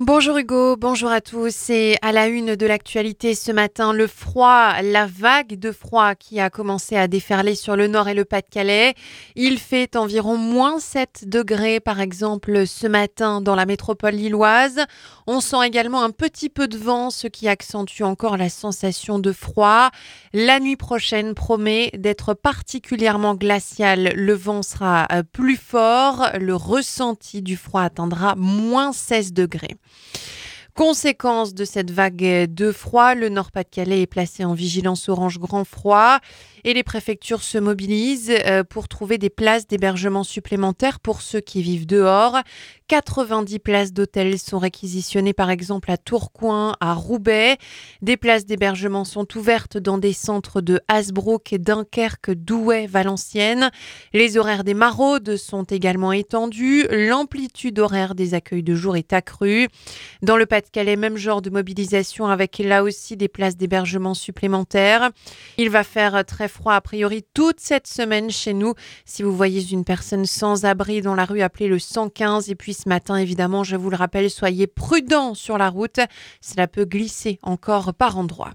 Bonjour Hugo, bonjour à tous. Et à la une de l'actualité ce matin, le froid, la vague de froid qui a commencé à déferler sur le nord et le Pas-de-Calais. Il fait environ -7 degrés par exemple ce matin dans la métropole lilloise. On sent également un petit peu de vent, ce qui accentue encore la sensation de froid. La nuit prochaine promet d'être particulièrement glaciale. Le vent sera plus fort. Le ressenti du froid atteindra -16 degrés. Conséquence de cette vague de froid, le Nord-Pas-de-Calais est placé en vigilance orange grand froid et les préfectures se mobilisent pour trouver des places d'hébergement supplémentaires pour ceux qui vivent dehors. 90 places d'hôtels sont réquisitionnées par exemple à Tourcoing, à Roubaix. Des places d'hébergement sont ouvertes dans des centres de Hasbrook, Dunkerque, Douai, Valenciennes. Les horaires des maraudes sont également étendus. L'amplitude horaire des accueils de jour est accrue. Dans le Pas-de-Calais, même genre de mobilisation avec là aussi des places d'hébergement supplémentaires. Il va faire très froid a priori toute cette semaine chez nous. Si vous voyez une personne sans abri dans la rue, appelez le 115. Et puis ce matin, évidemment, je vous le rappelle, soyez prudents sur la route. Cela peut glisser encore par endroits.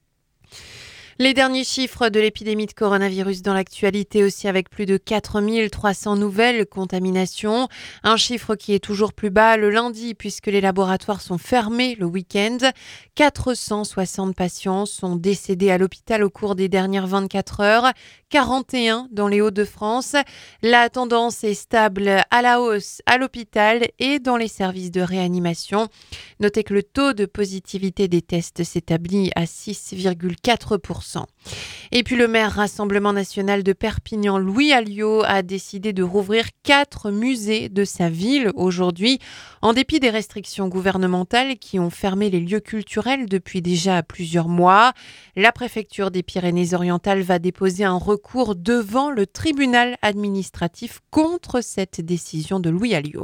Les derniers chiffres de l'épidémie de coronavirus dans l'actualité aussi avec plus de 4300 nouvelles contaminations. Un chiffre qui est toujours plus bas le lundi puisque les laboratoires sont fermés le week-end. 460 patients sont décédés à l'hôpital au cours des dernières 24 heures. 41 dans les Hauts-de-France. La tendance est stable à la hausse à l'hôpital et dans les services de réanimation. Notez que le taux de positivité des tests s'établit à 6,4%. Et puis le maire Rassemblement national de Perpignan, Louis Alliot, a décidé de rouvrir 4 musées de sa ville aujourd'hui, en dépit des restrictions gouvernementales qui ont fermé les lieux culturels depuis déjà plusieurs mois. La préfecture des Pyrénées-Orientales va déposer un recours devant le tribunal administratif contre cette décision de Louis Alliot.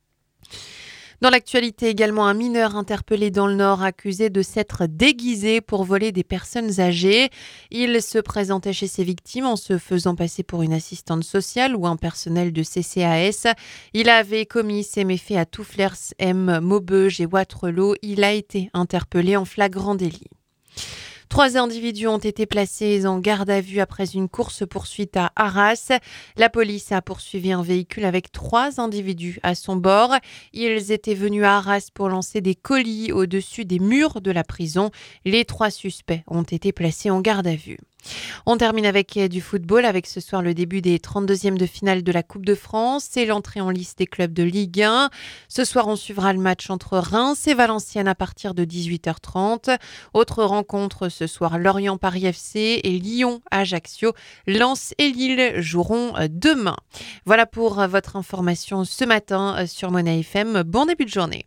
Dans l'actualité également, un mineur interpellé dans le Nord accusé de s'être déguisé pour voler des personnes âgées. Il se présentait chez ses victimes en se faisant passer pour une assistante sociale ou un personnel de CCAS. Il avait commis ces méfaits à Touflers, M, Maubeuge et Wattrelos. Il a été interpellé en flagrant délit. 3 individus ont été placés en garde à vue après une course-poursuite à Arras. La police a poursuivi un véhicule avec 3 individus à son bord. Ils étaient venus à Arras pour lancer des colis au-dessus des murs de la prison. Les 3 suspects ont été placés en garde à vue. On termine avec du football, avec ce soir le début des 32e de finale de la Coupe de France et l'entrée en lice des clubs de Ligue 1. Ce soir, on suivra le match entre Reims et Valenciennes à partir de 18h30. Autre rencontre ce soir, Lorient-Paris FC et Lyon-Ajaccio. Lens et Lille joueront demain. Voilà pour votre information ce matin sur Mona FM. Bon début de journée.